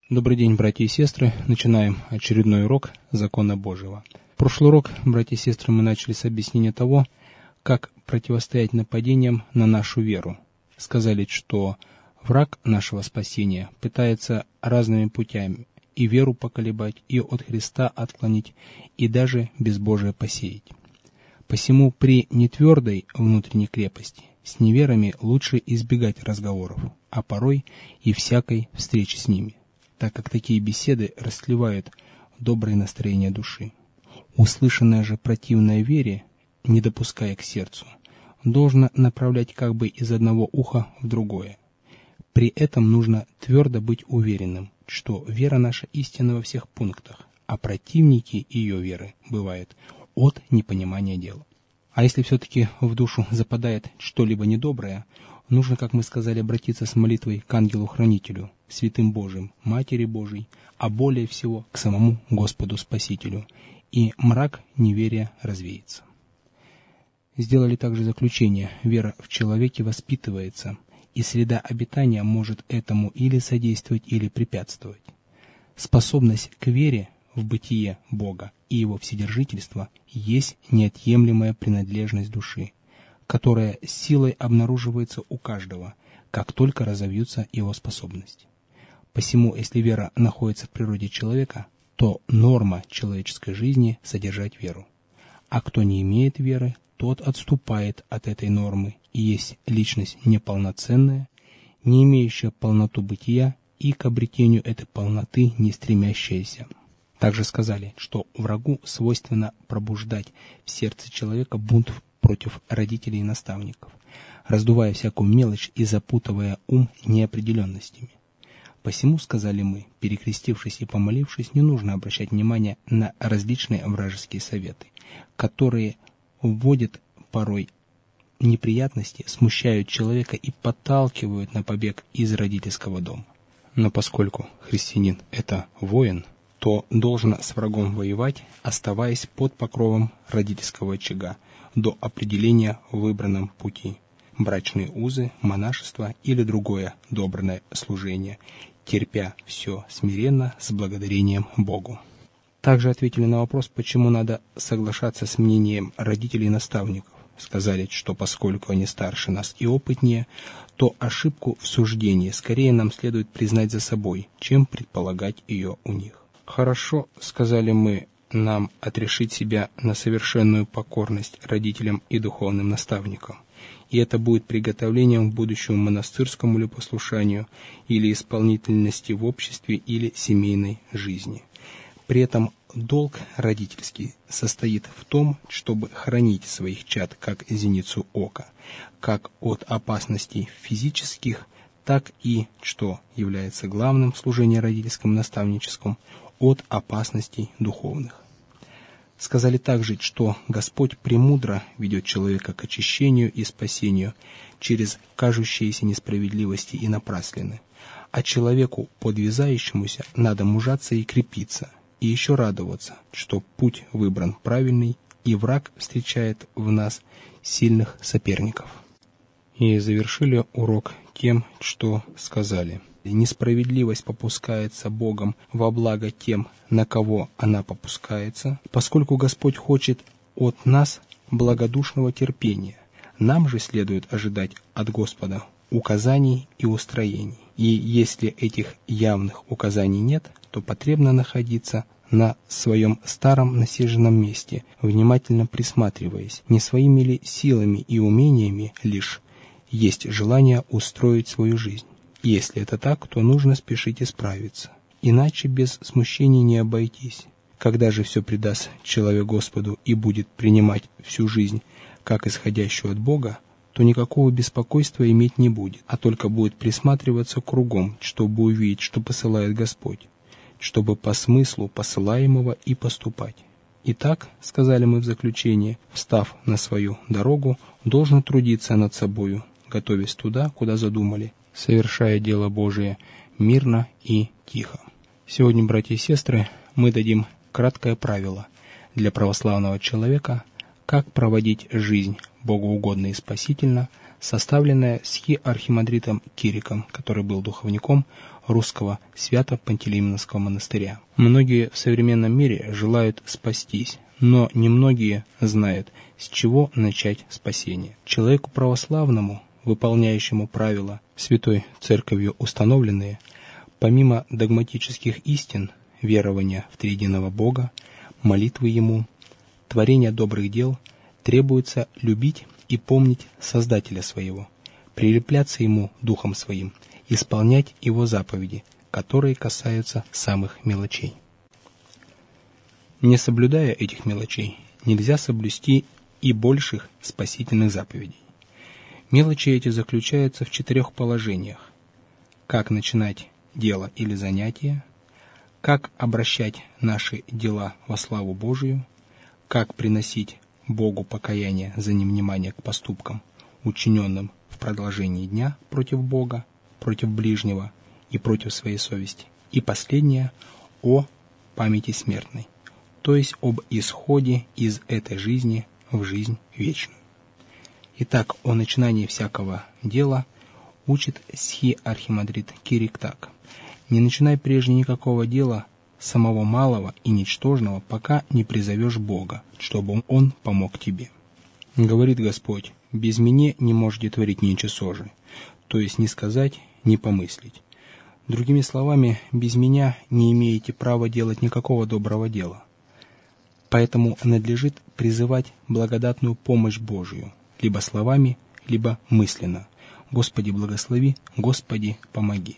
Добрый день, братья и сестры. Начинаем очередной урок Закона Божьего. Прошлый урок, братья и сестры, мы начали с объяснения того, как противостоять нападениям на нашу веру. Сказали, что враг нашего спасения пытается разными путями и веру поколебать, и от Христа отклонить, и даже безбожие посеять. Посему при нетвердой внутренней крепости с неверами лучше избегать разговоров, а порой и всякой встречи с ними, так как такие беседы растлевают доброе настроение души. Услышанное же противное вере, не допуская к сердцу, должно направлять как бы из одного уха в другое. При этом нужно твердо быть уверенным, что вера наша истинна во всех пунктах, а противники ее веры бывают от непонимания дела. А если все-таки в душу западает что-либо недоброе, нужно, как мы сказали, обратиться с молитвой к ангелу-хранителю, святым Божиим, Матери Божией, а более всего к самому Господу Спасителю, и мрак неверия развеется. Сделали также заключение: вера в человеке воспитывается, и среда обитания может этому или содействовать, или препятствовать. Способность к вере в бытие Бога и Его вседержительство есть неотъемлемая принадлежность души, которая силой обнаруживается у каждого, как только разовьются его способности. Посему, если вера находится в природе человека, то норма человеческой жизни — содержать веру. А кто не имеет веры, тот отступает от этой нормы и есть личность неполноценная, не имеющая полноту бытия и к обретению этой полноты не стремящаяся. Также сказали, что врагу свойственно пробуждать в сердце человека бунт против родителей и наставников, раздувая всякую мелочь и запутывая ум неопределенностями. Посему, сказали мы, перекрестившись и помолившись, не нужно обращать внимание на различные вражеские советы, которые вводят порой неприятности, смущают человека и подталкивают на побег из родительского дома. Но поскольку христианин — это воин, то должен с врагом воевать, оставаясь под покровом родительского очага до определения в выбранном пути. Брачные узы, монашество или другое доброе служение, терпя все смиренно с благодарением Богу. Также ответили на вопрос, почему надо соглашаться с мнением родителей и наставников. Сказали, что поскольку они старше нас и опытнее, то ошибку в суждении скорее нам следует признать за собой, чем предполагать ее у них. Хорошо, сказали мы, нам отрешить себя на совершенную покорность родителям и духовным наставникам, и это будет приготовлением к будущему монастырскому ли послушанию или исполнительности в обществе или семейной жизни. При этом долг родительский состоит в том, чтобы хранить своих чад как зеницу ока, как от опасностей физических, так и, что является главным в служении родительскому наставническому, от опасностей духовных. Сказали также, что Господь премудро ведет человека к очищению и спасению через кажущиеся несправедливости и напраслины, а человеку, подвязающемуся, надо мужаться и крепиться, и еще радоваться, что путь выбран правильный, и враг встречает в нас сильных соперников. И завершили урок тем, что сказали: несправедливость попускается Богом во благо тем, на кого она попускается, поскольку Господь хочет от нас благодушного терпения. Нам же следует ожидать от Господа указаний и устроений. И если этих явных указаний нет, то потребно находиться на своем старом насиженном месте, внимательно присматриваясь, не своими ли силами и умениями лишь есть желание устроить свою жизнь. Если это так, то нужно спешить исправиться, иначе без смущений не обойтись. Когда же все предаст человек Господу и будет принимать всю жизнь как исходящую от Бога, то никакого беспокойства иметь не будет, а только будет присматриваться кругом, чтобы увидеть, что посылает Господь, чтобы по смыслу посылаемого и поступать. Итак, сказали мы в заключение, встав на свою дорогу, должен трудиться над собою, готовясь туда, куда задумали, совершая дело Божие мирно и тихо. Сегодня, братья и сестры, мы дадим краткое правило для православного человека, как проводить жизнь богоугодно и спасительно, составленное с архимандритом Кириком, который был духовником Русского Свято-Пантелеймоновского монастыря. Многие в современном мире желают спастись, но немногие знают, с чего начать спасение. Человеку православному, выполняющему правила Святой Церковью установленные, помимо догматических истин, верования в триединого Бога, молитвы Ему, творения добрых дел, требуется любить и помнить Создателя своего, прилепляться Ему Духом Своим, исполнять Его заповеди, которые касаются самых мелочей. Не соблюдая этих мелочей, нельзя соблюсти и больших спасительных заповедей. Мелочи эти заключаются в 4 положениях: как начинать дело или занятие, как обращать наши дела во славу Божию, как приносить Богу покаяние за невнимание к поступкам, учиненным в продолжении дня против Бога, против ближнего и против своей совести. И последнее — о памяти смертной, то есть об исходе из этой жизни в жизнь вечную. Итак, о начинании всякого дела учит схи-архимандрит Кирик так: «Не начинай прежде никакого дела, самого малого и ничтожного, пока не призовешь Бога, чтобы Он помог тебе. Говорит Господь: без меня не можете творить ничего же, то есть не сказать, не помыслить. Другими словами, без меня не имеете права делать никакого доброго дела. Поэтому надлежит призывать благодатную помощь Божию, либо словами, либо мысленно: Господи, благослови, Господи, помоги.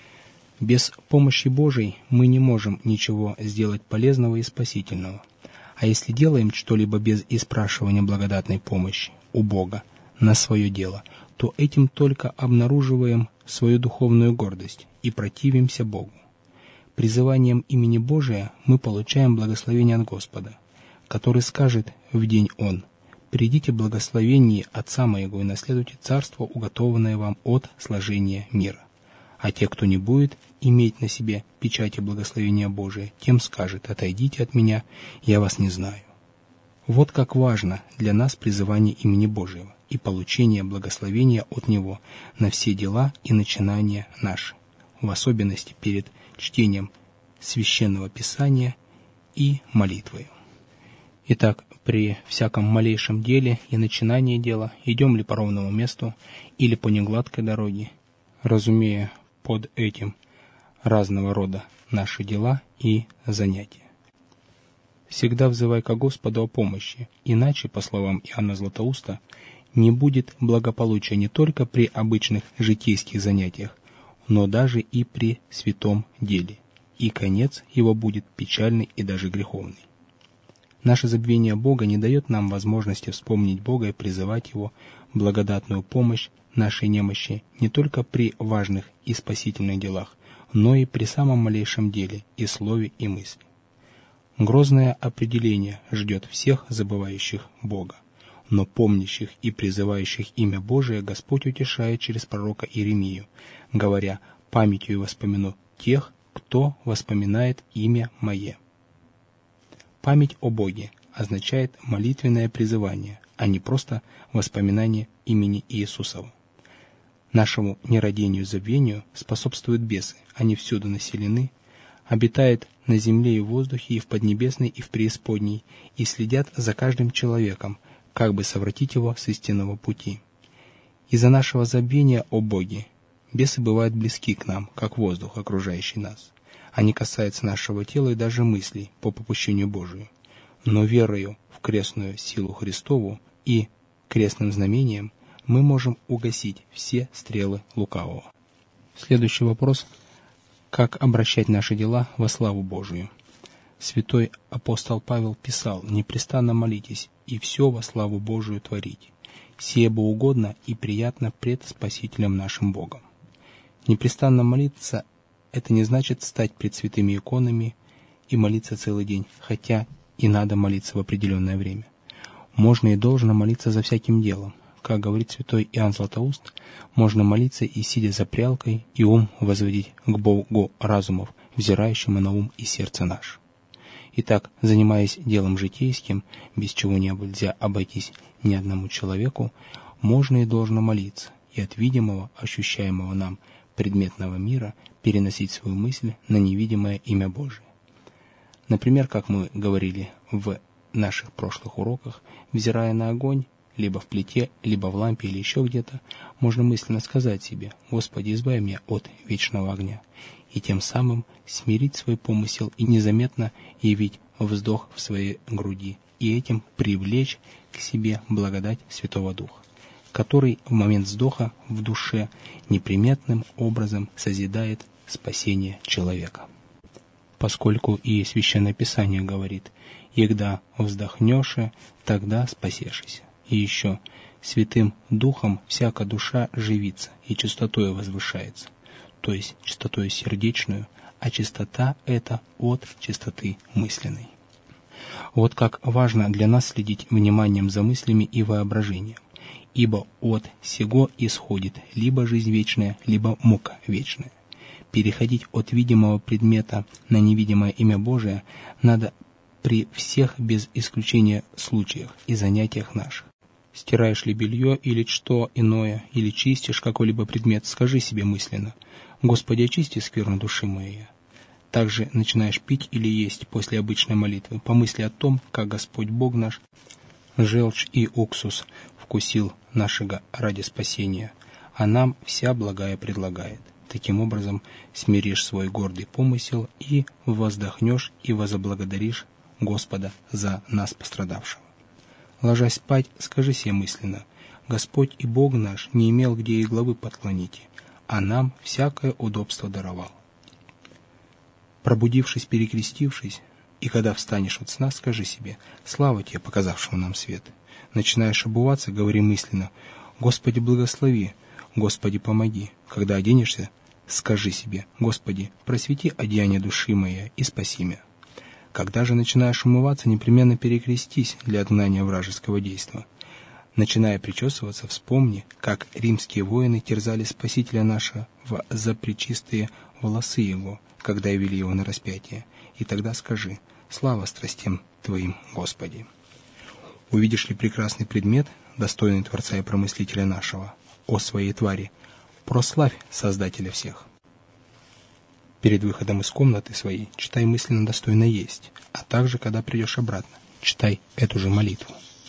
Без помощи Божией мы не можем ничего сделать полезного и спасительного. А если делаем что-либо без испрашивания благодатной помощи у Бога на свое дело, то этим только обнаруживаем свою духовную гордость и противимся Богу. Призыванием имени Божия мы получаем благословение от Господа, который скажет в день Он: «Придите благословеннее Отца Моего и наследуйте царство, уготованное вам от сложения мира». А те, кто не будет иметь на себе печати благословения Божия, тем скажет: «Отойдите от меня, я вас не знаю». Вот как важно для нас призывание имени Божьего и получение благословения от Него на все дела и начинания наши, в особенности перед чтением Священного Писания и молитвой. Итак, при всяком малейшем деле и начинании дела, идем ли по ровному месту или по негладкой дороге, разумея под этим разного рода наши дела и занятия. Всегда взывай ко Господу о помощи, иначе, по словам Иоанна Златоуста, не будет благополучия не только при обычных житейских занятиях, но даже и при святом деле, и конец его будет печальный и даже греховный. Наше забвение Бога не дает нам возможности вспомнить Бога и призывать Его благодатную помощь нашей немощи не только при важных и спасительных делах, но и при самом малейшем деле и слове и мысли. Грозное определение ждет всех забывающих Бога, но помнящих и призывающих имя Божие Господь утешает через пророка Иеремию, говоря: «Памятью воспомяну тех, кто воспоминает имя Мое». Память о Боге означает молитвенное призывание, а не просто воспоминание имени Иисусова. Нашему нерадению и забвению способствуют бесы, они всюду населены, обитают на земле и в воздухе, и в поднебесной, и в преисподней, и следят за каждым человеком, как бы совратить его с истинного пути. Из-за нашего забвения о Боге бесы бывают близки к нам, как воздух, окружающий нас. Они касаются нашего тела и даже мыслей по попущению Божию. Но верою в крестную силу Христову и крестным знамением мы можем угасить все стрелы лукавого. Следующий вопрос: как обращать наши дела во славу Божию? Святой апостол Павел писал: «Непрестанно молитесь, и все во славу Божию творите. Сие богоугодно и приятно пред Спасителем нашим Богом». Непрестанно молиться — это не значит стать пред святыми иконами и молиться целый день, хотя и надо молиться в определенное время. Можно и должно молиться за всяким делом. Как говорит святой Иоанн Златоуст, можно молиться и сидя за прялкой, и ум возводить к Богу разумов, взирающему на ум и сердце наше. Итак, занимаясь делом житейским, без чего нельзя обойтись ни одному человеку, можно и должно молиться, и от видимого, ощущаемого нам предметного мира переносить свою мысль на невидимое имя Божие. Например, как мы говорили в наших прошлых уроках, взирая на огонь, либо в плите, либо в лампе или еще где-то, можно мысленно сказать себе: «Господи, избави меня от вечного огня», и тем самым смирить свой помысел и незаметно явить вздох в своей груди, и этим привлечь к себе благодать Святого Духа, который в момент вздоха в душе неприметным образом созидает спасение человека. Поскольку и Священное Писание говорит: «Егда вздохнешь, тогда спасешься». И еще: «Святым Духом всяка душа живится и чистотою возвышается», то есть чистотою сердечную, а чистота — это от чистоты мысленной. Вот как важно для нас следить вниманием за мыслями и воображением, ибо от сего исходит либо жизнь вечная, либо мука вечная. Переходить от видимого предмета на невидимое имя Божие надо при всех без исключения случаях и занятиях наших. Стираешь ли белье или что иное, или чистишь какой-либо предмет, скажи себе мысленно: «Господи, очисти скверну души моей». Также начинаешь пить или есть после обычной молитвы, помысли о том, как Господь Бог наш желчь и уксус вкусил нашего ради спасения, а нам вся благая предлагает. Таким образом смиришь свой гордый помысел и воздохнешь и возблагодаришь Господа за нас пострадавшего. Ложась спать, скажи себе мысленно: «Господь и Бог наш не имел где и главы подклонить, а нам всякое удобство даровал». Пробудившись, перекрестившись, и когда встанешь от сна, скажи себе: «Слава Тебе, показавшему нам свет». Начинаешь обуваться, говори мысленно: «Господи, благослови, Господи, помоги». Когда оденешься, скажи себе: «Господи, просвети одеяние души моей и спаси меня». Когда же начинаешь умываться, непременно перекрестись для отгнания вражеского действа. Начиная причесываться, вспомни, как римские воины терзали Спасителя нашего за пречистые волосы Его, когда вели Его на распятие, и тогда скажи: «Слава страстям Твоим, Господи». Увидишь ли прекрасный предмет, достойный Творца и Промыслителя нашего, о своей твари, прославь Создателя всех. Перед выходом из комнаты своей читай мысленно «достойно есть», а также, когда придешь обратно, читай эту же молитву.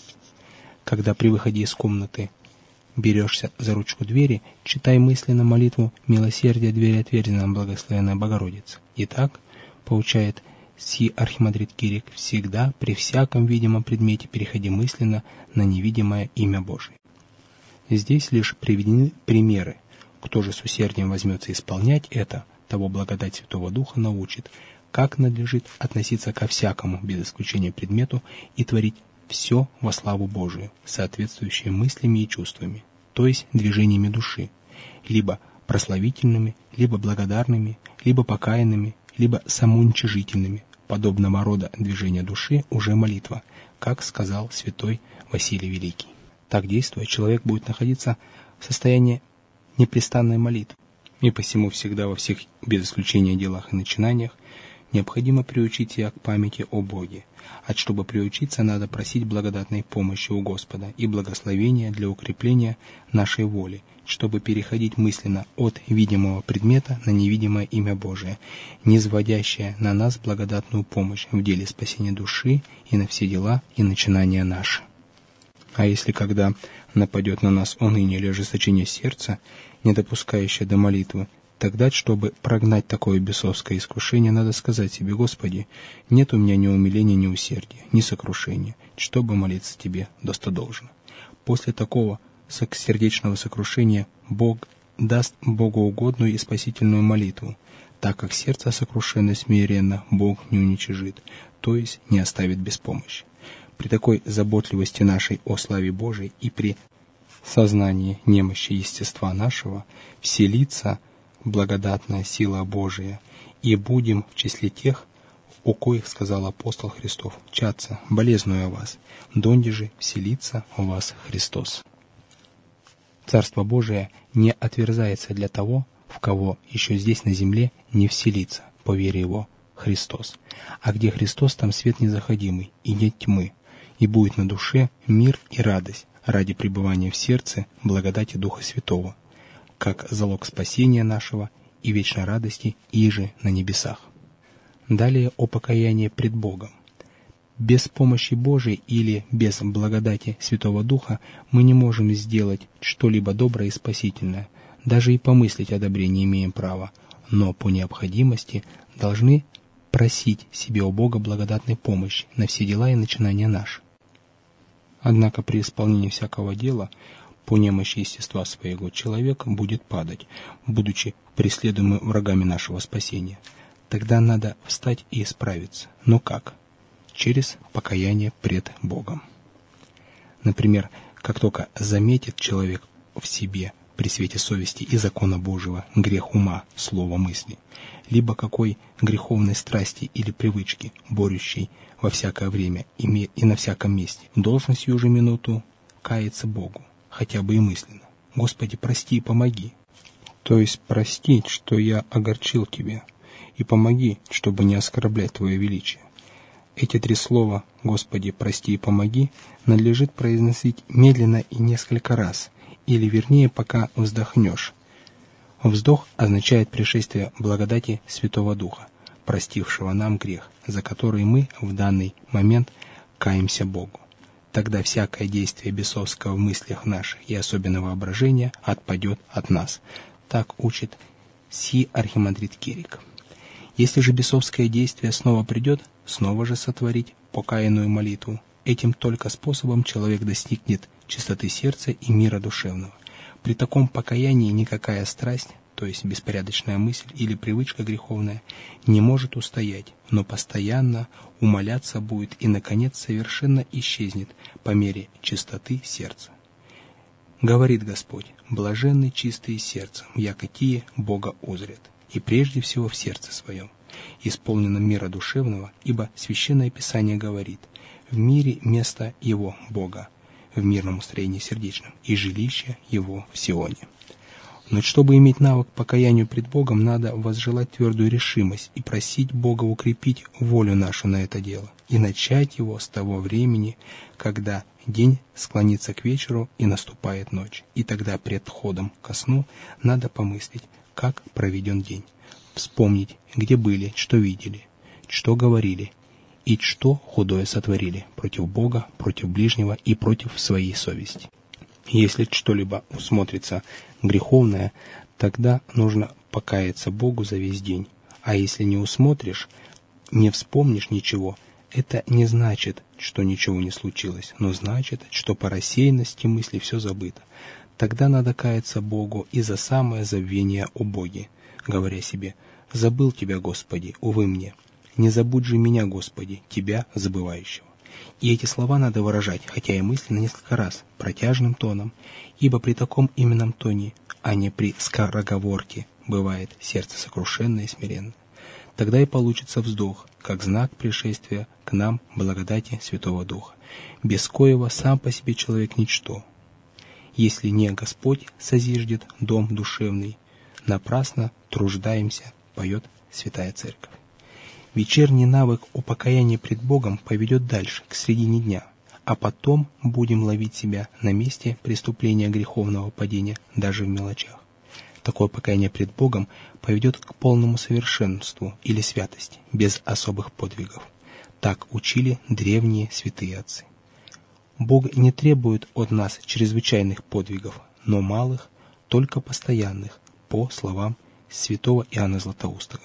Когда при выходе из комнаты берешься за ручку двери, читай мысленно молитву «Милосердие двери отверзи нам, благословенная Богородица». Итак, поучает сии архимандрит Кирик, всегда при всяком видимом предмете переходи мысленно на невидимое имя Божие. Здесь лишь приведены примеры. Кто же с усердием возьмется исполнять это, того благодать Святого Духа научит, как надлежит относиться ко всякому, без исключения предмету, и творить все во славу Божию, соответствующее мыслями и чувствами, то есть движениями души, либо прославительными, либо благодарными, либо покаянными, либо самоуничижительными. Подобного рода движения души уже молитва, как сказал святой Василий Великий. Так действуя, человек будет находиться в состоянии непрестанной молитвы, и посему всегда во всех без исключения делах и начинаниях необходимо приучить себя к памяти о Боге, а чтобы приучиться, надо просить благодатной помощи у Господа и благословения для укрепления нашей воли, чтобы переходить мысленно от видимого предмета на невидимое имя Божие, низводящее на нас благодатную помощь в деле спасения души и на все дела и начинания наши. А если когда нападет на нас уныние или ожесточение сердца, не допускающее до молитвы, тогда, чтобы прогнать такое бесовское искушение, надо сказать себе: «Господи, нет у меня ни умиления, ни усердия, ни сокрушения, чтобы молиться Тебе достодолжно». После такого сердечного сокрушения Бог даст богоугодную и спасительную молитву, так как сердце сокрушенно и смиренно Бог не уничижит, то есть не оставит без помощи. При такой заботливости нашей о славе Божией и при сознании немощи естества нашего вселится благодатная сила Божия, и будем в числе тех, о коих сказал апостол Христов: «Чадца, болезную о вас, донде же вселится у вас Христос». Царство Божие не отверзается для того, в кого еще здесь на земле не вселится, по вере его, Христос. А где Христос, там свет незаходимый, и нет тьмы, и будет на душе мир и радость ради пребывания в сердце благодати Духа Святого. как залог спасения нашего и вечной радости иже на небесах. Далее о покаянии пред Богом. Без помощи Божией или без благодати Святого Духа мы не можем сделать что-либо доброе и спасительное, даже и помыслить о добре не имеем права, но по необходимости должны просить себе у Бога благодатной помощи на все дела и начинания наши. Однако при исполнении всякого дела по немощи естества своего человек будет падать, будучи преследуемым врагами нашего спасения. Тогда надо встать и исправиться. Но как? Через покаяние пред Богом. Например, как только заметит человек в себе при свете совести и закона Божьего грех ума, слова, мысли, либо какой греховной страсти или привычки, борющей во всякое время и на всяком месте, должен сию же минуту каяться Богу, хотя бы и мысленно. «Господи, прости и помоги». То есть простить, что я огорчил Тебя, и помоги, чтобы не оскорблять Твое величие. Эти три слова «Господи, прости и помоги» надлежит произносить медленно и несколько раз, или вернее, пока вздохнешь. Вздох означает пришествие благодати Святого Духа, простившего нам грех, за который мы в данный момент каемся Богу. Тогда всякое действие бесовского в мыслях наших и особенно воображения отпадет от нас. Так учит си архимандрит Кирик. Если же бесовское действие снова придет, снова же сотворить покаянную молитву. Этим только способом человек достигнет чистоты сердца и мира душевного. При таком покаянии никакая страсть, то есть беспорядочная мысль или привычка греховная, не может устоять, но постоянно умаляться будет и, наконец, совершенно исчезнет по мере чистоты сердца. Говорит Господь: «Блаженны чистые сердцем, яко тие Бога узрят». И прежде всего в сердце своем, исполненном мира душевного, ибо Священное Писание говорит: «В мире место Его, Бога, в мирном устроении сердечном, и жилище Его в Сионе». Но чтобы иметь навык покаянию пред Богом, надо возжелать твердую решимость и просить Бога укрепить волю нашу на это дело, и начать его с того времени, когда день склонится к вечеру и наступает ночь. И тогда пред входом ко сну надо помыслить, как проведен день, вспомнить, где были, что видели, что говорили, и что худое сотворили против Бога, против ближнего и против своей совести. Если что-либо усмотрится греховное, тогда нужно покаяться Богу за весь день. А если не усмотришь, не вспомнишь ничего, это не значит, что ничего не случилось, но значит, что по рассеянности мысли все забыто. Тогда надо каяться Богу и за самое забвение о Боге, говоря себе: «Забыл Тебя, Господи, увы мне, не забудь же меня, Господи, Тебя, забывающего». И эти слова надо выражать, хотя и мысленно, несколько раз, протяжным тоном, ибо при таком именном тоне, а не при скороговорке, бывает сердце сокрушенное и смиренное. Тогда и получится вздох, как знак пришествия к нам благодати Святого Духа, без коего сам по себе человек ничто. Если не Господь созиждет дом душевный, напрасно труждаемся, поет Святая Церковь. Вечерний навык о покаянии пред Богом поведет дальше, к середине дня, а потом будем ловить себя на месте преступления греховного падения даже в мелочах. Такое покаяние пред Богом поведет к полному совершенству или святости, без особых подвигов. Так учили древние святые отцы. Бог не требует от нас чрезвычайных подвигов, но малых, только постоянных, по словам святого Иоанна Златоустого.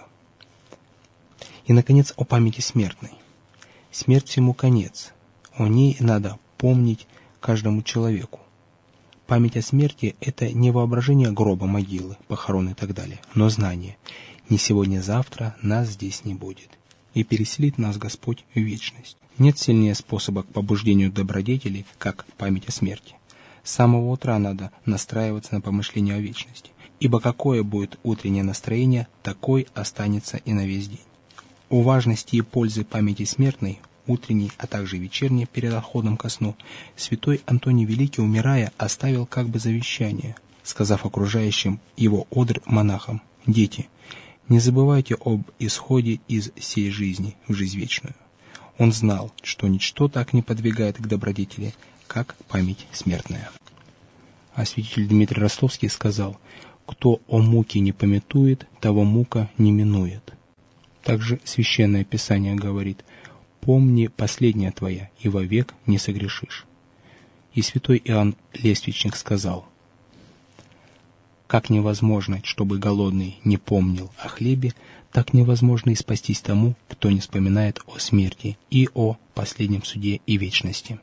И, наконец, о памяти смертной. Смерть всему конец. О ней надо помнить каждому человеку. Память о смерти – это не воображение гроба, могилы, похорон и так далее, но знание. Не сегодня-завтра нас здесь не будет. И переселит нас Господь в вечность. Нет сильнее способа к побуждению добродетелей, как память о смерти. С самого утра надо настраиваться на помышление о вечности, ибо какое будет утреннее настроение, такой останется и на весь день. О важности и пользе памяти смертной, утренней, а также вечерней, перед отходом ко сну, святой Антоний Великий, умирая, оставил как бы завещание, сказав окружающим его одр монахам: «Дети, не забывайте об исходе из сей жизни в жизнь вечную». Он знал, что ничто так не подвигает к добродетели, как память смертная. А святитель Дмитрий Ростовский сказал: Кто о муке не памятует, того мука не минует. Также Священное Писание говорит: «Помни последнее твоя, и вовек не согрешишь». И святой Иоанн Лествичник сказал: «Как невозможно, чтобы голодный не помнил о хлебе, так невозможно и спастись тому, кто не вспоминает о смерти и о последнем суде и вечности».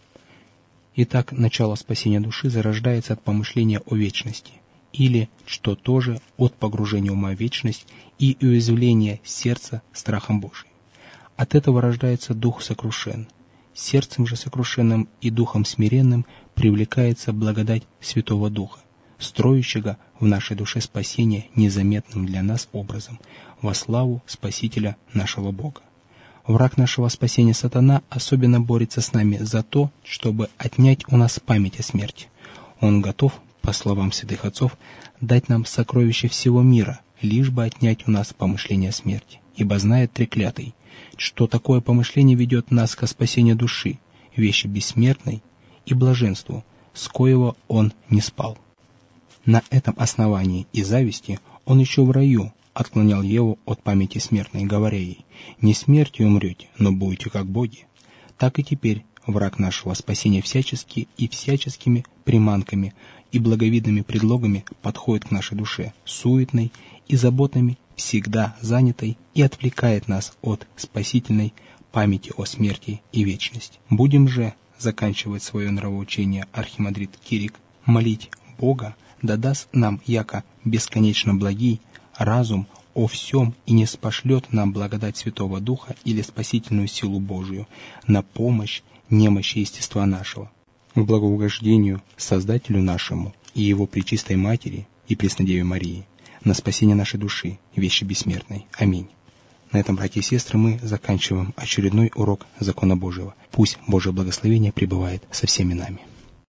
Итак, начало спасения души зарождается от помышления о вечности, или, что тоже, от погружения ума в вечность и уязвления сердца страхом Божиим. От этого рождается дух сокрушен. Сердцем же сокрушенным и духом смиренным привлекается благодать Святого Духа, строящего в нашей душе спасение незаметным для нас образом, во славу Спасителя нашего Бога. Враг нашего спасения сатана особенно борется с нами за то, чтобы отнять у нас память о смерти. Он готов, по словам святых отцов, дать нам сокровище всего мира, лишь бы отнять у нас помышление о смерти, ибо знает треклятый, что такое помышление ведет нас ко спасению души, вещи бессмертной и блаженству, с коего он не спал. На этом основании и зависти он еще в раю отклонял Еву от памяти смертной, говоря ей: «Не смертью умрете, но будете как боги». Так и теперь враг нашего спасения всячески и всяческими приманками и благовидными предлогами подходит к нашей душе, суетной и заботами всегда занятой, и отвлекает нас от спасительной памяти о смерти и вечности. Будем же, заканчивает свое нравоучение архимандрит Кирик, молить Бога, да даст нам, яко бесконечно благий, разум о всем и не спошлет нам благодать Святого Духа или спасительную силу Божию на помощь немощи естества нашего, к благоугождению Создателю нашему и Его Пречистой Матери и Преснодеве Марии, на спасение нашей души, вещи бессмертной. Аминь. На этом, братья и сестры, мы заканчиваем очередной урок закона Божьего. Пусть Божье благословение пребывает со всеми нами.